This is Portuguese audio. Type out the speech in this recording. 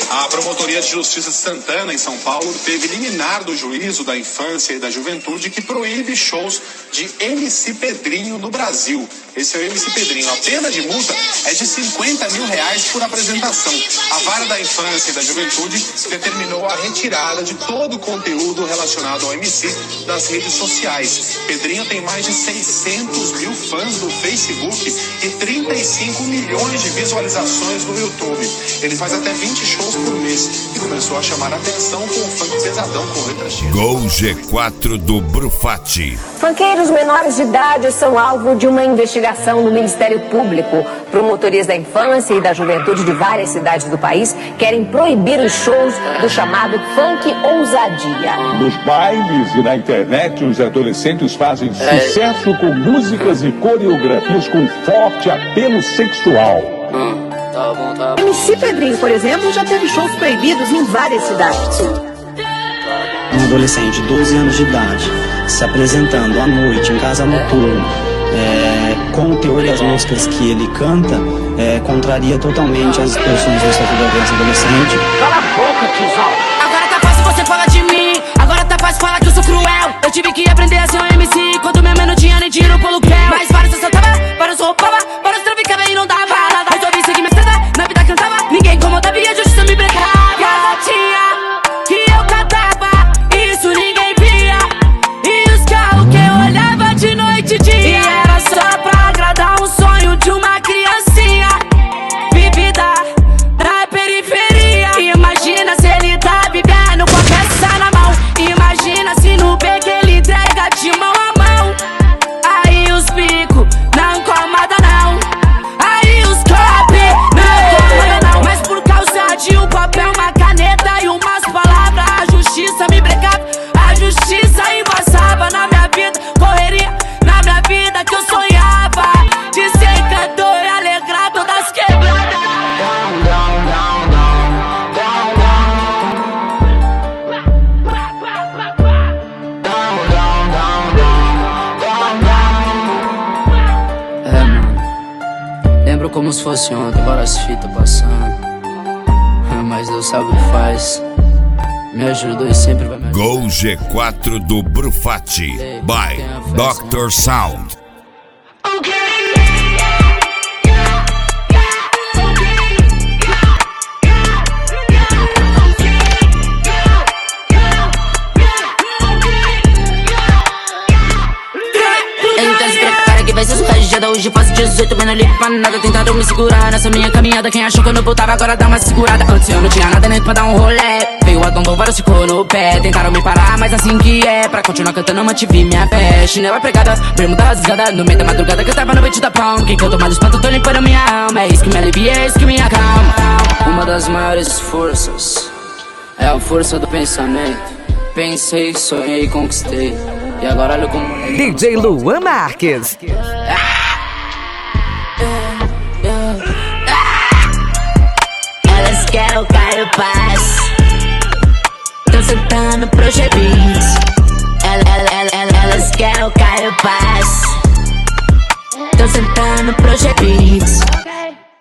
A Promotoria de Justiça de Santana, em São Paulo, teve liminar do Juízo da Infância e da Juventude que proíbe shows de MC Pedrinho no Brasil. Esse é o MC Pedrinho. A pena de multa é de R$50 mil por apresentação. A Vara da Infância e da Juventude determinou a retirada de todo o conteúdo relacionado ao MC das redes sociais. Pedrinho tem mais de 600 mil fãs no Facebook e 35 milhões de visualizações no YouTube. Ele faz até 20 shows por mês e começou a chamar a atenção com o funk pesadão com letras X. Gol G4 do Brufatti. Funkeiros menores de idade são alvo de uma investigação do Ministério Público. Promotorias da infância e da juventude de várias cidades do país querem proibir os shows do chamado funk ousadia. Nos bailes e na internet, os adolescentes fazem sucesso com músicas e coreografias com forte apelo sexual. Tá bom. MC Pedrinho, por exemplo, já teve shows proibidos em várias cidades. Um adolescente de 12 anos de idade se apresentando à noite em casa noturna, com o teor e as músicas que ele canta, contraria totalmente as expressões do Estatuto da Criança e Adolescente. Cala a boca, tiozão! Agora tá fácil você falar de mim, agora tá fácil falar que eu sou cruel. Eu tive que aprender a ser um MC, quando mesmo eu não tinha nem dinheiro pro aluguel. Mas vários eu soltava, vários roubava, vários traficava e não dava nada. Resolvi seguir minha estrada, na vida cantava, ninguém incomodava e a justiça me brecava. Cada tinha que eu cantava, isso ninguém via, e os carros que eu olhava de noite e dia. E era só pra agradar um sonho de uma criancinha vivida na periferia. Imagina se ele tá bebendo com a peça na mão, imagina se no beco ele entrega de mão a mão. Aí os bicos não incomoda não, aí os cop não incomoda não. Mas por causa de um papel, uma caneta e umas palavras, a justiça me brecava, a justiça embaçava na minha vida. Correria na minha vida que eu sonhava de ser cantor e alegrar todas as quebradas. Mano, lembro como se fosse ontem, várias fitas passando, mas Deus sabe o que faz, me ajudou e sempre vai me ajudar. Gol G4 do Brufatti by Dr. Sound. Hoje faço 18, mas não ligo pra nada. Tentaram me segurar nessa minha caminhada. Quem achou que eu não voltava agora dá uma segurada. Antes eu não tinha nada nem pra dar um rolê. Veio a Dondon, vários ficou no pé. Tentaram me parar, mas assim que é. Pra continuar cantando eu mantive minha fé. Chinela pregada, bermuda rasgada, no meio da madrugada que eu tava no beat da palma. Quem cantou mais espanto, tô limpando minha alma. É isso que me alivia, é isso que me acalma. Uma das maiores forças é a força do pensamento. Pensei, sonhei, conquistei, e agora olha como... DJ Luan Marques. Elas querem o Caio Paz, tão sentando pro G-Beats. Elas querem o Caio Paz, tão sentando pro G-Beats.